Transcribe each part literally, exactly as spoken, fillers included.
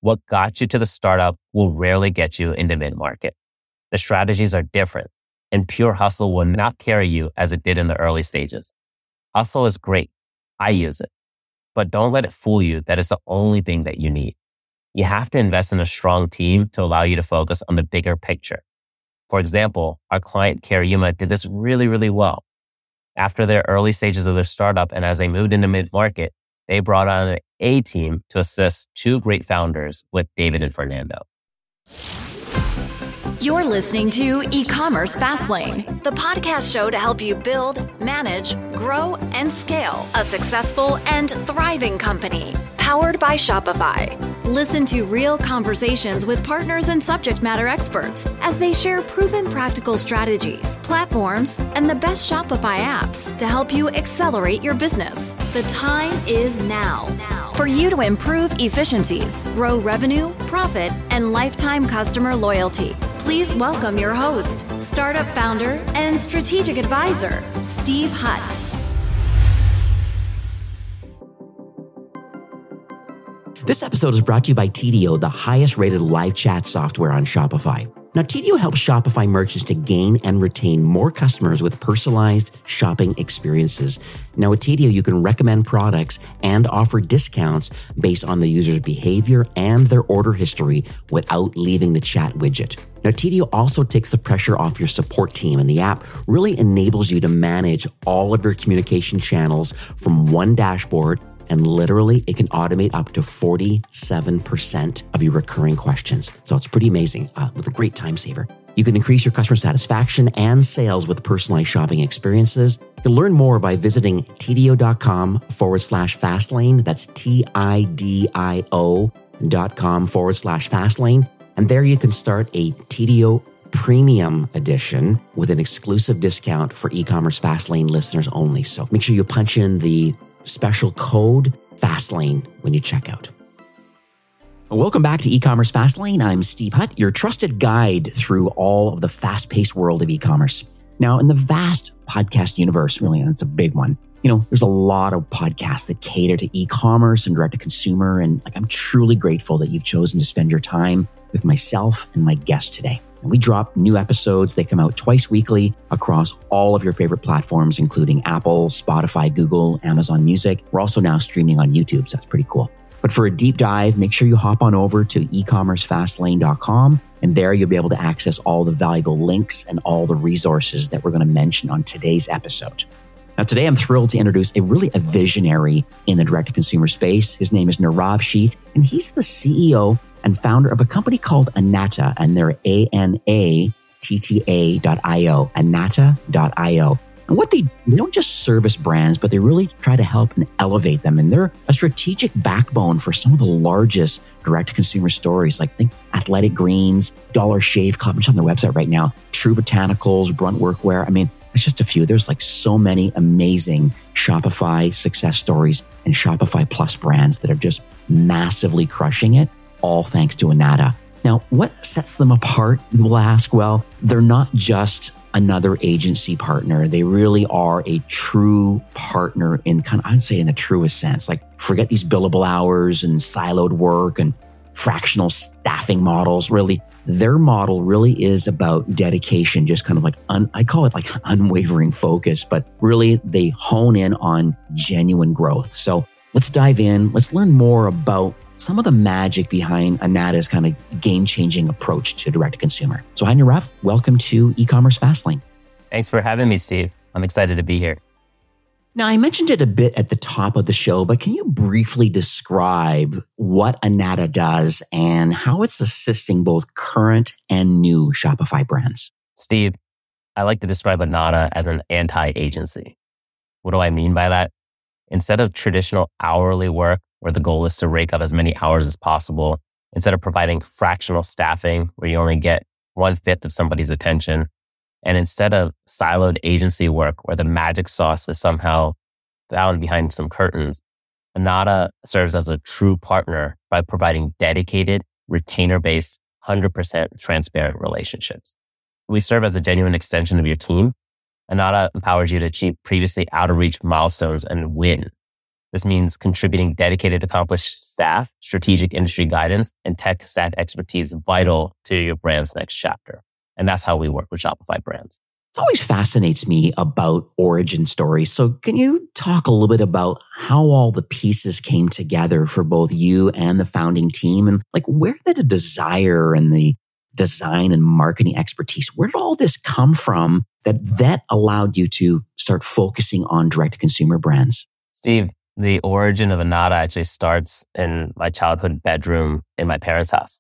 What got you to the startup will rarely get you into mid-market. The strategies are different, and pure hustle will not carry you as it did in the early stages. Hustle is great. I use it. But don't let it fool you that it's the only thing that you need. You have to invest in a strong team to allow you to focus on the bigger picture. For example, our client Cariuma did this really, really well. After their early stages of their startup and as they moved into mid-market, they brought on an A team to assist two great founders with David and Fernando. You're listening to E-Commerce Fastlane, the podcast show to help you build, manage, grow, and scale a successful and thriving company, powered by Shopify. Listen to real conversations with partners and subject matter experts as they share proven practical strategies, platforms, and the best Shopify apps to help you accelerate your business. The time is now for you to improve efficiencies, grow revenue, profit, and lifetime customer loyalty. Please welcome your host, startup founder, and strategic advisor, Steve Hutt. This episode is brought to you by T D O, the highest rated live chat software on Shopify. Now, T D O helps Shopify merchants to gain and retain more customers with personalized shopping experiences. Now, with T D O, you can recommend products and offer discounts based on the user's behavior and their order history without leaving the chat widget. Now, T D O also takes the pressure off your support team, and the app really enables you to manage all of your communication channels from one dashboard. And literally, it can automate up to forty-seven percent of your recurring questions. So it's pretty amazing uh, with a great time saver. You can increase your customer satisfaction and sales with personalized shopping experiences. You can learn more by visiting tdo.com forward slash fastlane. That's T-I-D-I-O dot com forward slash fastlane. And there you can start a T D O Premium Edition with an exclusive discount for E-Commerce Fastlane listeners only. So make sure you punch in the special code FASTLANE when you check out. Welcome back to E-Commerce Fastlane. I'm Steve Hutt, your trusted guide through all of the fast-paced world of e-commerce. Now, in the vast podcast universe, really, and it's a big one, you know, there's a lot of podcasts that cater to e-commerce and direct-to-consumer, and like I'm truly grateful that you've chosen to spend your time with myself and my guest today. And we drop new episodes. They come out twice weekly across all of your favorite platforms, including Apple, Spotify, Google, Amazon Music. We're also now streaming on YouTube, so that's pretty cool. But for a deep dive, make sure you hop on over to e commerce fastlane dot com, and there you'll be able to access all the valuable links and all the resources that we're going to mention on today's episode. Now, today I'm thrilled to introduce a really a visionary in the direct-to-consumer space. His name is Nirav Sheth, and he's the C E O and founder of a company called Anatta, and they're A N A T T A dot I O, anatta dot I O. And what they, they don't just service brands, but they really try to help and elevate them. And they're a strategic backbone for some of the largest direct-to-consumer stories, like think Athletic Greens, Dollar Shave Club, which is on their website right now, True Botanicals, Brunt Workwear. I mean, it's just a few. There's like so many amazing Shopify success stories and Shopify Plus brands that are just massively crushing it, all thanks to Anatta. Now, what sets them apart, you will ask? Well, they're not just another agency partner. They really are a true partner in kind of, I'd say in the truest sense. Like, forget these billable hours and siloed work and fractional staffing models. Really, their model really is about dedication, just kind of like, un, I call it like unwavering focus, but really they hone in on genuine growth. So let's dive in. Let's learn more about some of the magic behind Anatta's kind of game-changing approach to direct-to-consumer. So hi, Nirav. Welcome to E-Commerce Fastlane. Thanks for having me, Steve. I'm excited to be here. Now, I mentioned it a bit at the top of the show, but can you briefly describe what Anatta does and how it's assisting both current and new Shopify brands? Steve, I like to describe Anatta as an anti-agency. What do I mean by that? Instead of traditional hourly work, where the goal is to rake up as many hours as possible, instead of providing fractional staffing, where you only get one-fifth of somebody's attention, and instead of siloed agency work, where the magic sauce is somehow found behind some curtains, Anatta serves as a true partner by providing dedicated, retainer-based, one hundred percent transparent relationships. We serve as a genuine extension of your team. Anatta empowers you to achieve previously out-of-reach milestones and win. This means contributing dedicated, accomplished staff, strategic industry guidance, and tech stack expertise vital to your brand's next chapter. And that's how we work with Shopify brands. It always fascinates me about origin stories. So can you talk a little bit about how all the pieces came together for both you and the founding team? And like, where did the desire and the design and marketing expertise, where did all this come from that that allowed you to start focusing on direct-to-consumer brands? Steve, the origin of Anata actually starts in my childhood bedroom in my parents' house.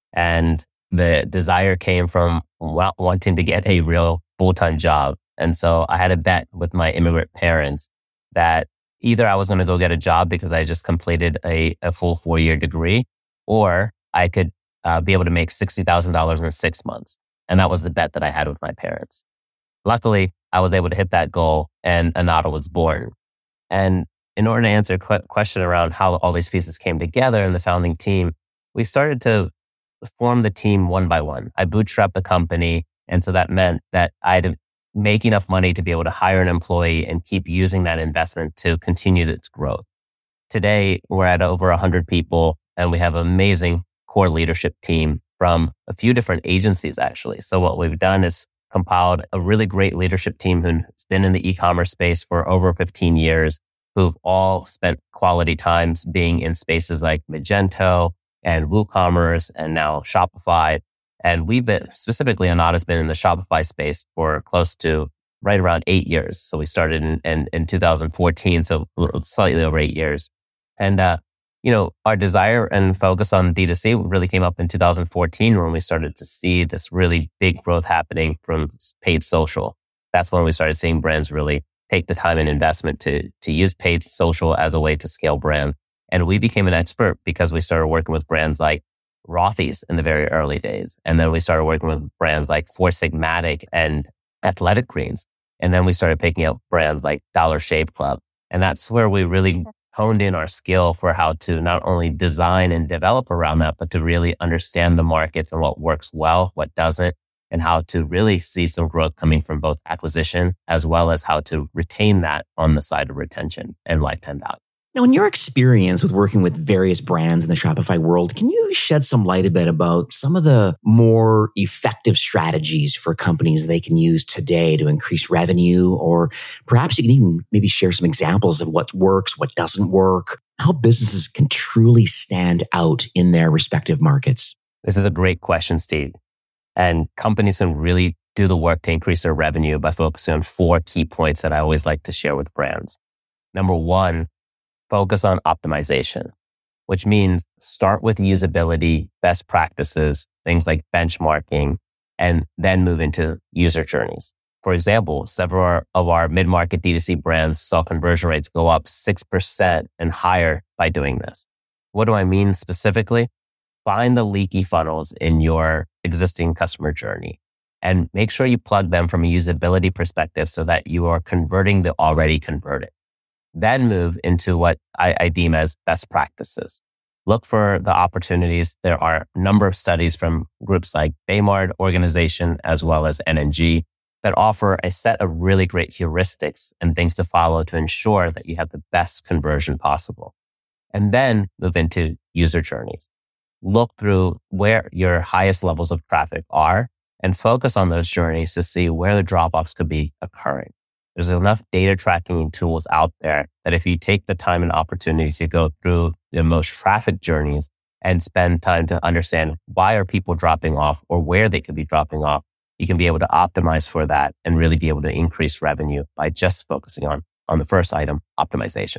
And the desire came from wanting to get a real full-time job. And so I had a bet with my immigrant parents that either I was going to go get a job because I just completed a, a full four-year degree, or I could uh, be able to make sixty thousand dollars in six months. And that was the bet that I had with my parents. Luckily, I was able to hit that goal and Anata was born. And in order to answer a qu- question around how all these pieces came together in the founding team, we started to form the team one by one. I bootstrapped the company. And so that meant that I had to make enough money to be able to hire an employee and keep using that investment to continue its growth. Today, we're at over one hundred people and we have an amazing core leadership team from a few different agencies, actually. So what we've done is compiled a really great leadership team who's been in the e-commerce space for over fifteen years, who've all spent quality times being in spaces like Magento and WooCommerce and now Shopify. And we've been, specifically Anata's been in the Shopify space for close to right around eight years. So we started in, in, in two thousand fourteen, so slightly over eight years. And, uh, you know, our desire and focus on D two C really came up in two thousand fourteen when we started to see this really big growth happening from paid social. That's when we started seeing brands really take the time and investment to, to use paid social as a way to scale brands. And we became an expert because we started working with brands like Rothy's in the very early days. And then we started working with brands like Four Sigmatic and Athletic Greens. And then we started picking up brands like Dollar Shave Club. And that's where we really honed in our skill for how to not only design and develop around that, but to really understand the markets and what works well, what doesn't, and how to really see some growth coming from both acquisition as well as how to retain that on the side of retention and lifetime value. Now, in your experience with working with various brands in the Shopify world, can you shed some light a bit about some of the more effective strategies for companies they can use today to increase revenue? Or perhaps you can even maybe share some examples of what works, what doesn't work, how businesses can truly stand out in their respective markets? This is a great question, Steve. And companies can really do the work to increase their revenue by focusing on four key points that I always like to share with brands. Number one, focus on optimization, which means start with usability, best practices, things like benchmarking, and then move into user journeys. For example, several of our mid-market D two C brands saw conversion rates go up six percent and higher by doing this. What do I mean specifically? Find the leaky funnels in your existing customer journey and make sure you plug them from a usability perspective so that you are converting the already converted. Then move into what I, I deem as best practices. Look for the opportunities. There are a number of studies from groups like Baymard organization as well as N N G that offer a set of really great heuristics and things to follow to ensure that you have the best conversion possible. And then move into user journeys. Look through where your highest levels of traffic are and focus on those journeys to see where the drop-offs could be occurring. There's enough data tracking tools out there that if you take the time and opportunity to go through the most traffic journeys and spend time to understand why are people dropping off or where they could be dropping off, you can be able to optimize for that and really be able to increase revenue by just focusing on, on the first item, optimization.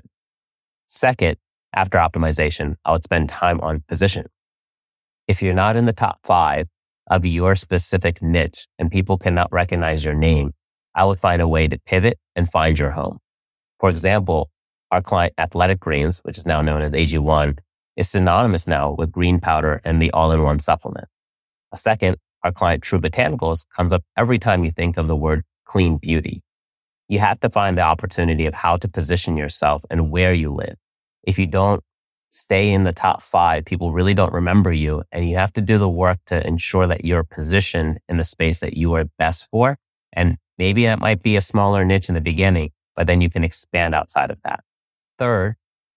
Second, after optimization, I would spend time on position. If you're not in the top five of your specific niche and people cannot recognize your name, I would find a way to pivot and find your home. For example, our client Athletic Greens, which is now known as A G one, is synonymous now with green powder and the all-in-one supplement. A second, our client True Botanicals comes up every time you think of the word clean beauty. You have to find the opportunity of how to position yourself and where you live. If you don't stay in the top five, people really don't remember you, and you have to do the work to ensure that you're positioned in the space that you are best for. And maybe that might be a smaller niche in the beginning, but then you can expand outside of that. Third,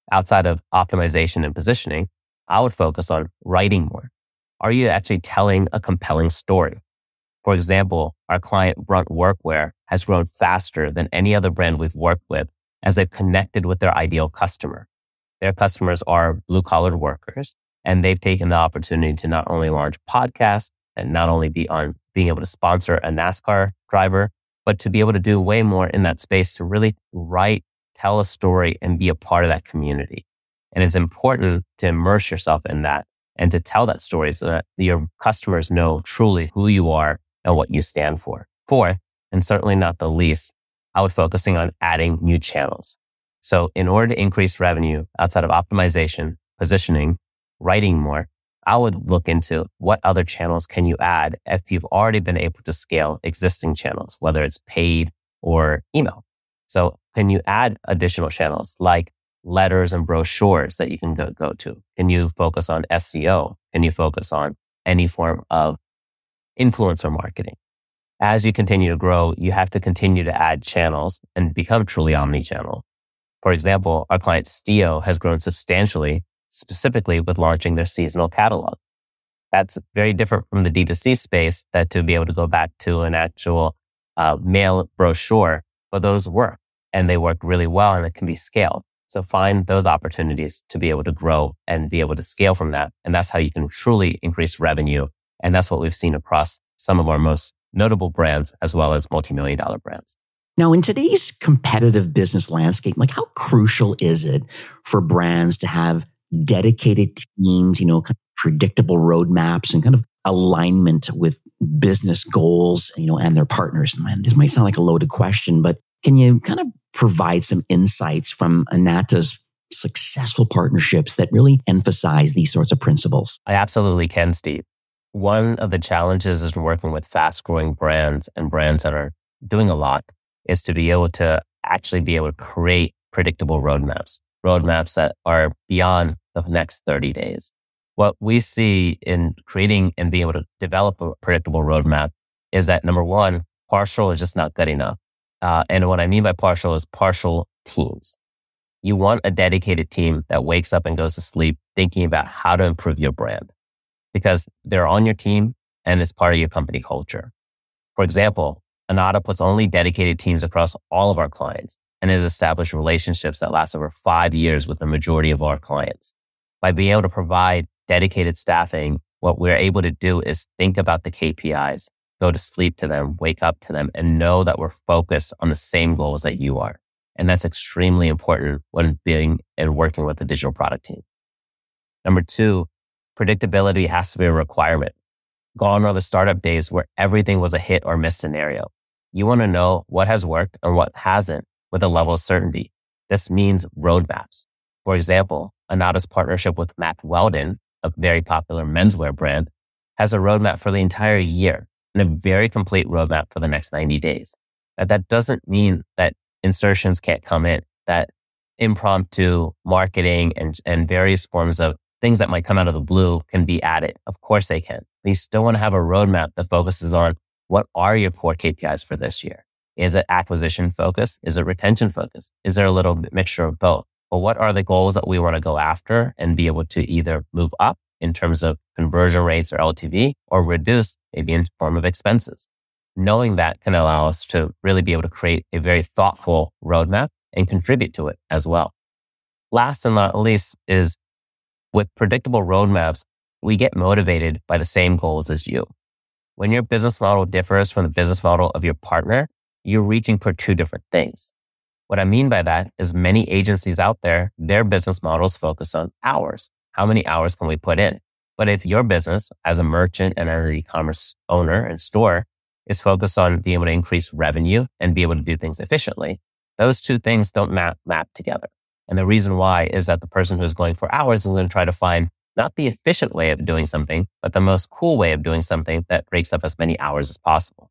outside of optimization and positioning, I would focus on writing more. Are you actually telling a compelling story? For example, our client Brunt Workwear has grown faster than any other brand we've worked with as they've connected with their ideal customer. Their customers are blue-collar workers, and they've taken the opportunity to not only launch podcasts and not only be on being able to sponsor a NASCAR driver, but to be able to do way more in that space to really write, tell a story, and be a part of that community. And it's important to immerse yourself in that and to tell that story so that your customers know truly who you are and what you stand for. Fourth, and certainly not the least, I would focusing on adding new channels. So in order to increase revenue outside of optimization, positioning, writing more, I would look into what other channels can you add if you've already been able to scale existing channels, whether it's paid or email. So can you add additional channels like letters and brochures that you can go, go to? Can you focus on S E O? Can you focus on any form of influencer marketing? As you continue to grow, you have to continue to add channels and become truly omni-channel. For example, our client Stio has grown substantially, specifically with launching their seasonal catalog. That's very different from the D two C space, that to be able to go back to an actual uh, mail brochure, but those work and they work really well and it can be scaled. So find those opportunities to be able to grow and be able to scale from that. And that's how you can truly increase revenue. And that's what we've seen across some of our most notable brands as well as multi-million dollar brands. Now, in today's competitive business landscape, like how crucial is it for brands to have dedicated teams, you know, kind of predictable roadmaps and kind of alignment with business goals, you know, and their partners? Man, this might sound like a loaded question, but can you kind of provide some insights from Anata's successful partnerships that really emphasize these sorts of principles? I absolutely can, Steve. One of the challenges is working with fast-growing brands and brands that are doing a lot is to be able to actually be able to create predictable roadmaps, roadmaps that are beyond the next thirty days. What we see in creating and being able to develop a predictable roadmap is that, number one, partial is just not good enough. Uh, and what I mean by partial is partial teams. You want a dedicated team that wakes up and goes to sleep thinking about how to improve your brand because they're on your team and it's part of your company culture. For example, Anata puts only dedicated teams across all of our clients and has established relationships that last over five years with the majority of our clients. By being able to provide dedicated staffing, what we're able to do is think about the K P Is, go to sleep to them, wake up to them, and know that we're focused on the same goals that you are. And that's extremely important when being and working with a digital product team. Number two, predictability has to be a requirement. Gone are the startup days where everything was a hit or miss scenario. You want to know what has worked and what hasn't with a level of certainty. This means roadmaps. For example, Anata's partnership with Mack Weldon, a very popular menswear brand, has a roadmap for the entire year and a very complete roadmap for the next ninety days. That, that doesn't mean that insertions can't come in, that impromptu marketing and, and various forms of things that might come out of the blue can be added. Of course they can. But you still want to have a roadmap that focuses on what are your core K P Is for this year? Is it acquisition focused? Is it retention focused? Is there a little mixture of both? But what are the goals that we want to go after and be able to either move up in terms of conversion rates or L T V or reduce maybe in form of expenses? Knowing that can allow us to really be able to create a very thoughtful roadmap and contribute to it as well. Last and not least is with predictable roadmaps, we get motivated by the same goals as you. When your business model differs from the business model of your partner, you're reaching for two different things. What I mean by that is many agencies out there, their business models focus on hours. How many hours can we put in? But if your business as a merchant and as an e-commerce owner and store is focused on being able to increase revenue and be able to do things efficiently, those two things don't map, map together. And the reason why is that the person who's going for hours is going to try to find not the efficient way of doing something, but the most cool way of doing something that breaks up as many hours as possible.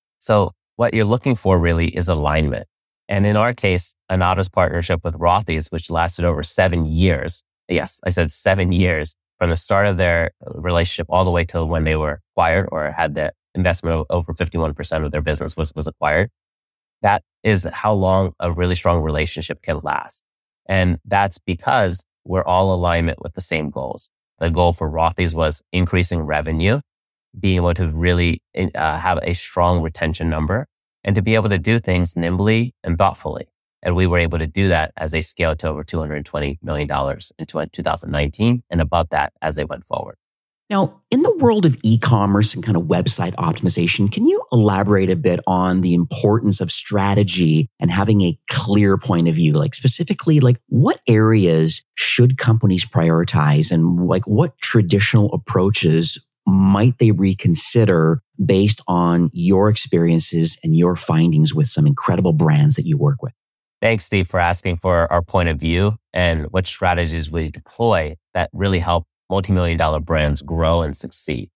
So what you're looking for really is alignment. And in our case, Anata's partnership with Rothy's, which lasted over seven years. Yes, I said seven years from the start of their relationship all the way till when they were acquired or had the investment of over fifty-one percent of their business was, was acquired. That is how long a really strong relationship can last. And that's because we're all alignment with the same goals. The goal for Rothy's was increasing revenue, being able to really uh, have a strong retention number, and to be able to do things nimbly and thoughtfully. And we were able to do that as they scaled to over two hundred twenty million dollars in two thousand nineteen and above that as they went forward. Now, in the world of e-commerce and kind of website optimization, can you elaborate a bit on the importance of strategy and having a clear point of view? Like specifically, like what areas should companies prioritize and like what traditional approaches might they reconsider based on your experiences and your findings with some incredible brands that you work with? Thanks, Steve, for asking for our point of view and what strategies we deploy that really help multi-million dollar brands grow and succeed.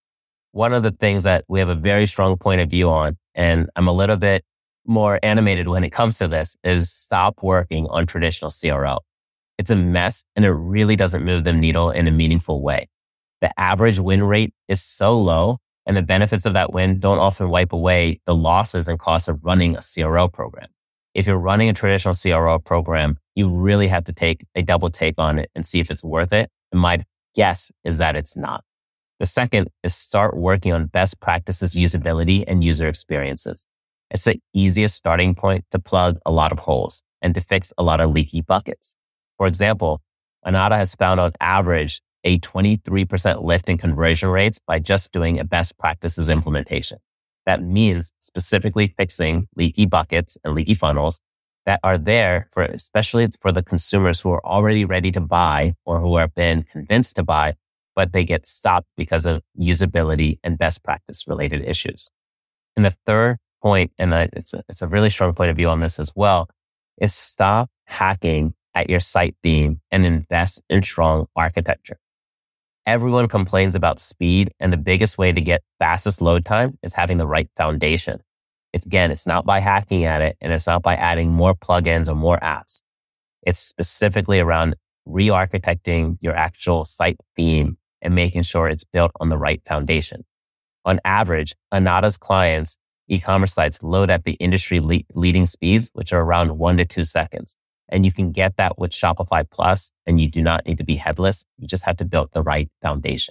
One of the things that we have a very strong point of view on, and I'm a little bit more animated when it comes to this, is stop working on traditional C R O. It's a mess and it really doesn't move the needle in a meaningful way. The average win rate is so low and the benefits of that win don't often wipe away the losses and costs of running a C R O program. If you're running a traditional C R O program, you really have to take a double take on it and see if it's worth it. And my guess is that it's not. The second is start working on best practices, usability, and user experiences. It's the easiest starting point to plug a lot of holes and to fix a lot of leaky buckets. For example, Anata has found on average a twenty-three percent lift in conversion rates by just doing a best practices implementation. That means specifically fixing leaky buckets and leaky funnels that are there for, especially for the consumers who are already ready to buy or who have been convinced to buy, but they get stopped because of usability and best practice related issues. And the third point, and it's a, it's a really strong point of view on this as well, is stop hacking at your site theme and invest in strong architecture. Everyone complains about speed, and the biggest way to get fastest load time is having the right foundation. It's again, it's not by hacking at it, and it's not by adding more plugins or more apps. It's specifically around re-architecting your actual site theme and making sure it's built on the right foundation. On average, Anata's clients' e-commerce sites load at the industry le- leading speeds, which are around one to two seconds. And you can get that with Shopify Plus, and you do not need to be headless. You just have to build the right foundation.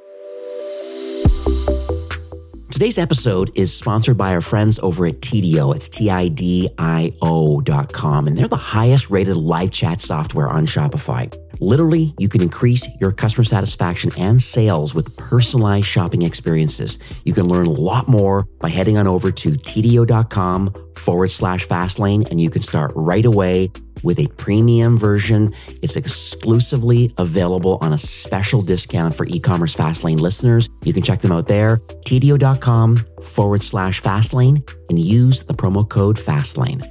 Today's episode is sponsored by our friends over at Tidio. It's T I D I O dot com, and they're the highest rated live chat software on Shopify. Literally, you can increase your customer satisfaction and sales with personalized shopping experiences. You can learn a lot more by heading on over to Tidio.com forward slash Fastlane, and you can start right away with a premium version. It's exclusively available on a special discount for e-commerce Fastlane listeners. You can check them out there, Tidio.com forward slash Fastlane, and use the promo code Fastlane.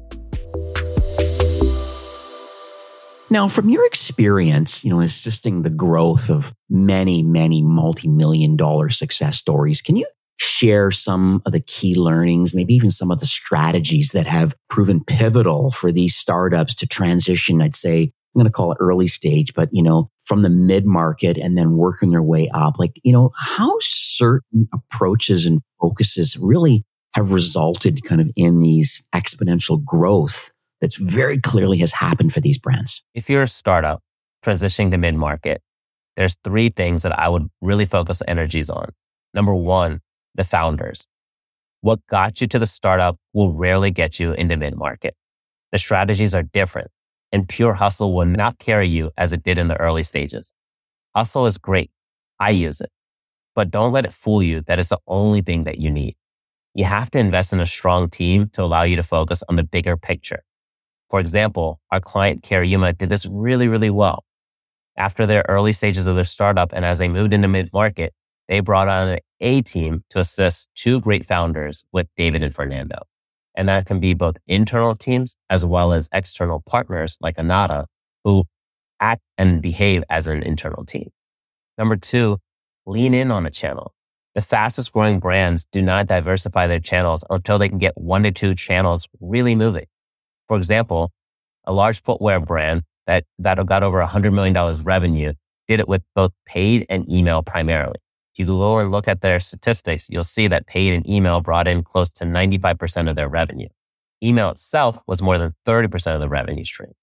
Now, from your experience, you know, assisting the growth of many, many multi-million dollar success stories, can you share some of the key learnings, maybe even some of the strategies that have proven pivotal for these startups to transition, I'd say, I'm going to call it early stage, but, you know, from the mid-market and then working their way up? Like, you know, how certain approaches and focuses really have resulted kind of in these exponential growth that's very clearly has happened for these brands? If you're a startup transitioning to mid-market, there's three things that I would really focus energies on. Number one, the founders. What got you to the startup will rarely get you into mid-market. The strategies are different, and pure hustle will not carry you as it did in the early stages. Hustle is great. I use it. But don't let it fool you that it's the only thing that you need. You have to invest in a strong team to allow you to focus on the bigger picture. For example, our client Cariuma did this really, really well. After their early stages of their startup and as they moved into mid-market, they brought on an A team to assist two great founders with David and Fernando. And that can be both internal teams as well as external partners like Anata who act and behave as an internal team. Number two, lean in on a channel. The fastest growing brands do not diversify their channels until they can get one to two channels really moving. For example, a large footwear brand that, that got over one hundred million dollars revenue did it with both paid and email primarily. If you go and look at their statistics, you'll see that paid and email brought in close to ninety-five percent of their revenue. Email itself was more than thirty percent of the revenue stream.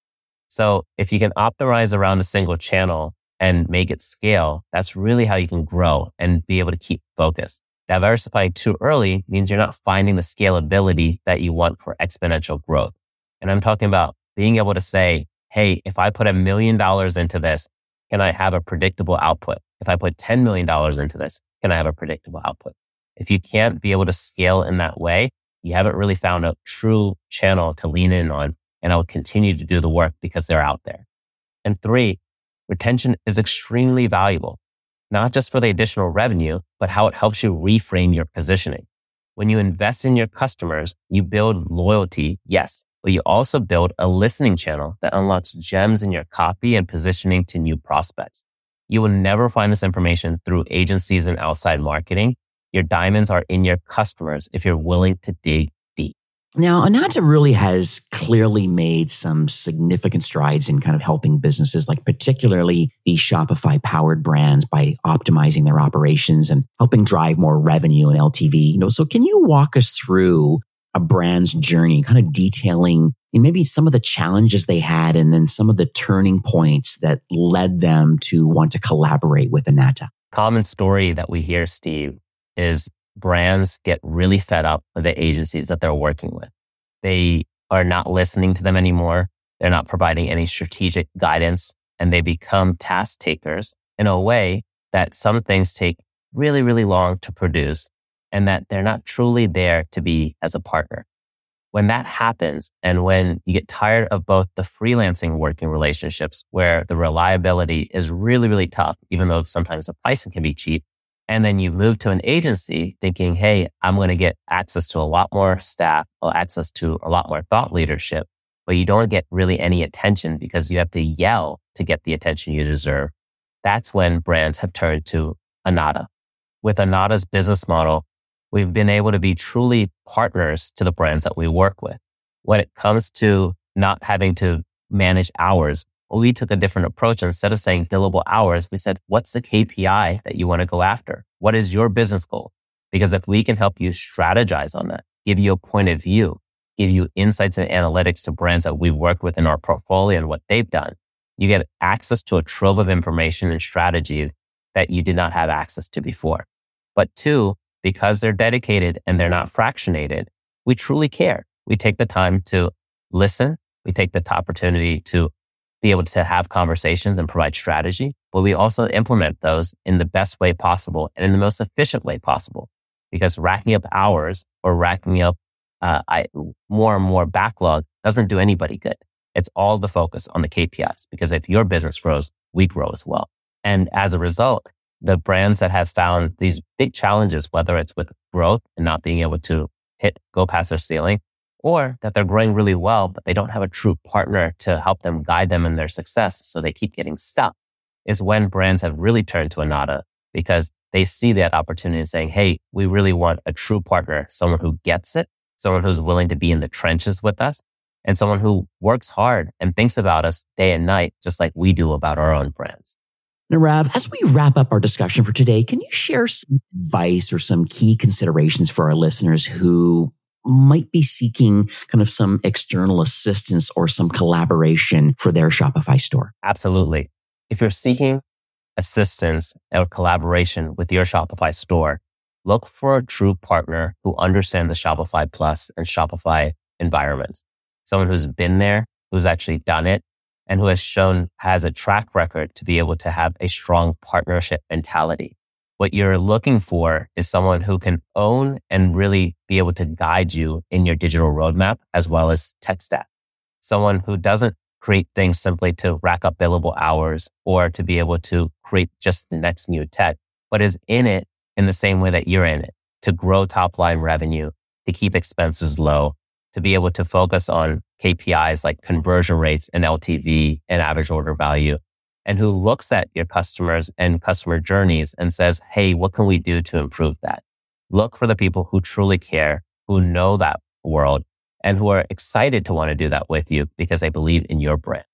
So if you can optimize around a single channel and make it scale, that's really how you can grow and be able to keep focus. Diversifying too early means you're not finding the scalability that you want for exponential growth. And I'm talking about being able to say, hey, if I put a million dollars into this, can I have a predictable output? If I put ten million dollars into this, can I have a predictable output? If you can't be able to scale in that way, you haven't really found a true channel to lean in on, and I will continue to do the work because they're out there. And three, retention is extremely valuable, not just for the additional revenue, but how it helps you reframe your positioning. When you invest in your customers, you build loyalty, yes, but you also build a listening channel that unlocks gems in your copy and positioning to new prospects. You will never find this information through agencies and outside marketing. Your diamonds are in your customers if you're willing to dig deep. Now, Ananta really has clearly made some significant strides in kind of helping businesses, like particularly these Shopify-powered brands, by optimizing their operations and helping drive more revenue and L T V. You know, so can you walk us through a brand's journey, kind of detailing maybe some of the challenges they had and then some of the turning points that led them to want to collaborate with Ananta? Common story that we hear, Steve, is brands get really fed up with the agencies that they're working with. They are not listening to them anymore. They're not providing any strategic guidance, and they become task takers in a way that some things take really, really long to produce, and that they're not truly there to be as a partner. When that happens, and when you get tired of both the freelancing working relationships where the reliability is really, really tough, even though sometimes the pricing can be cheap, and then you move to an agency thinking, hey, I'm going to get access to a lot more staff, or access to a lot more thought leadership, but you don't get really any attention because you have to yell to get the attention you deserve. That's when brands have turned to Ananta. With Anata's business model, we've been able to be truly partners to the brands that we work with. When it comes to not having to manage hours, we took a different approach. Instead of saying billable hours, we said, what's the K P I that you want to go after? What is your business goal? Because if we can help you strategize on that, give you a point of view, give you insights and analytics to brands that we've worked with in our portfolio and what they've done, you get access to a trove of information and strategies that you did not have access to before. But two, because they're dedicated and they're not fractionated, we truly care. We take the time to listen. We take the opportunity to be able to have conversations and provide strategy, but we also implement those in the best way possible and in the most efficient way possible. Because racking up hours or racking up uh, I, more and more backlog doesn't do anybody good. It's all the focus on the K P Is, because if your business grows, we grow as well. And as a result, the brands that have found these big challenges, whether it's with growth and not being able to hit, go past their ceiling, or that they're growing really well, but they don't have a true partner to help them guide them in their success, so they keep getting stuck, is when brands have really turned to Ananta, because they see that opportunity and saying, hey, we really want a true partner, someone who gets it, someone who's willing to be in the trenches with us, and someone who works hard and thinks about us day and night, just like we do about our own brands. Now, Rav, as we wrap up our discussion for today, can you share some advice or some key considerations for our listeners who might be seeking kind of some external assistance or some collaboration for their Shopify store? Absolutely. If you're seeking assistance or collaboration with your Shopify store, look for a true partner who understands the Shopify Plus and Shopify environments. Someone who's been there, who's actually done it, and who has shown, has a track record to be able to have a strong partnership mentality. What you're looking for is someone who can own and really be able to guide you in your digital roadmap as well as tech stack. Someone who doesn't create things simply to rack up billable hours or to be able to create just the next new tech, but is in it in the same way that you're in it, to grow top line revenue, to keep expenses low, to be able to focus on K P Is like conversion rates and L T V and average order value, and who looks at your customers and customer journeys and says, hey, what can we do to improve that? Look for the people who truly care, who know that world, and who are excited to want to do that with you because they believe in your brand.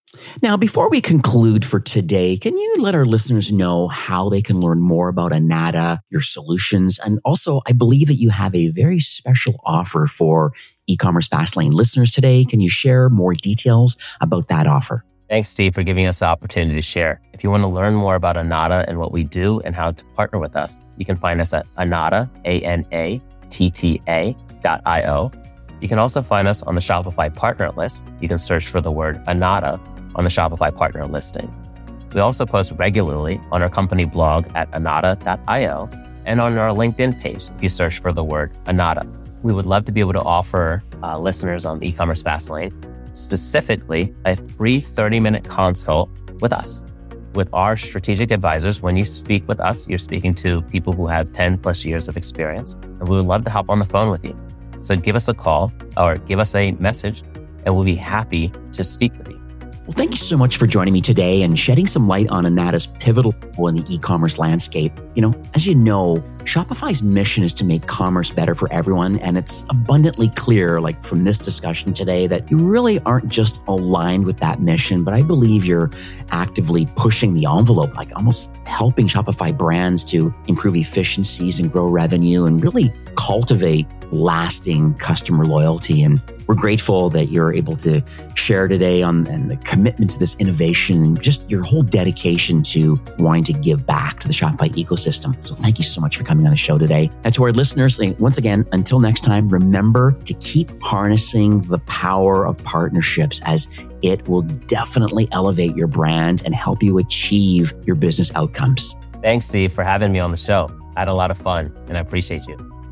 Now, before we conclude for today, can you let our listeners know how they can learn more about Anata, your solutions? And also, I believe that you have a very special offer for e-commerce Fastlane listeners today. Can you share more details about that offer? Thanks, Steve, for giving us the opportunity to share. If you want to learn more about Anata and what we do and how to partner with us, you can find us at Anata, A N A T T A dot I O. You can also find us on the Shopify partner list. You can search for the word Anata on the Shopify partner listing. We also post regularly on our company blog at anata dot io and on our LinkedIn page if you search for the word Anata. We would love to be able to offer uh, listeners on e-commerce Fastlane specifically a free thirty-minute consult with us. With our strategic advisors, when you speak with us, you're speaking to people who have ten plus years of experience, and we would love to hop on the phone with you. So give us a call or give us a message, and we'll be happy to speak with you. Well, thank you so much for joining me today and shedding some light on Anata's pivotal role in the e-commerce landscape. You know, as you know, Shopify's mission is to make commerce better for everyone. And it's abundantly clear, like from this discussion today, that you really aren't just aligned with that mission, but I believe you're actively pushing the envelope, like almost helping Shopify brands to improve efficiencies and grow revenue and really cultivate lasting customer loyalty. And we're grateful that you're able to share today on and the commitment to this innovation and just your whole dedication to wanting to give back to the Shopify ecosystem. So thank you so much for coming on the show today. And to our listeners, once again, until next time, remember to keep harnessing the power of partnerships, as it will definitely elevate your brand and help you achieve your business outcomes. Thanks, Steve, for having me on the show. I had a lot of fun and I appreciate you.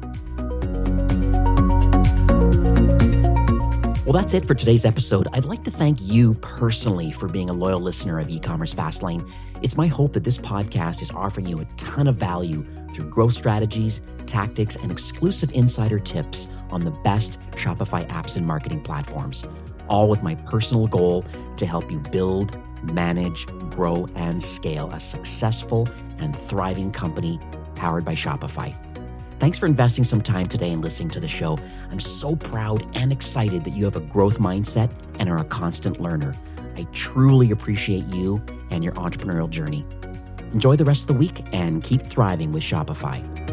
Well, that's it for today's episode. I'd like to thank you personally for being a loyal listener of e-commerce Fastlane. It's my hope that this podcast is offering you a ton of value through growth strategies, tactics, and exclusive insider tips on the best Shopify apps and marketing platforms, all with my personal goal to help you build, manage, grow, and scale a successful and thriving company powered by Shopify. Thanks for investing some time today and listening to the show. I'm so proud and excited that you have a growth mindset and are a constant learner. I truly appreciate you and your entrepreneurial journey. Enjoy the rest of the week and keep thriving with Shopify.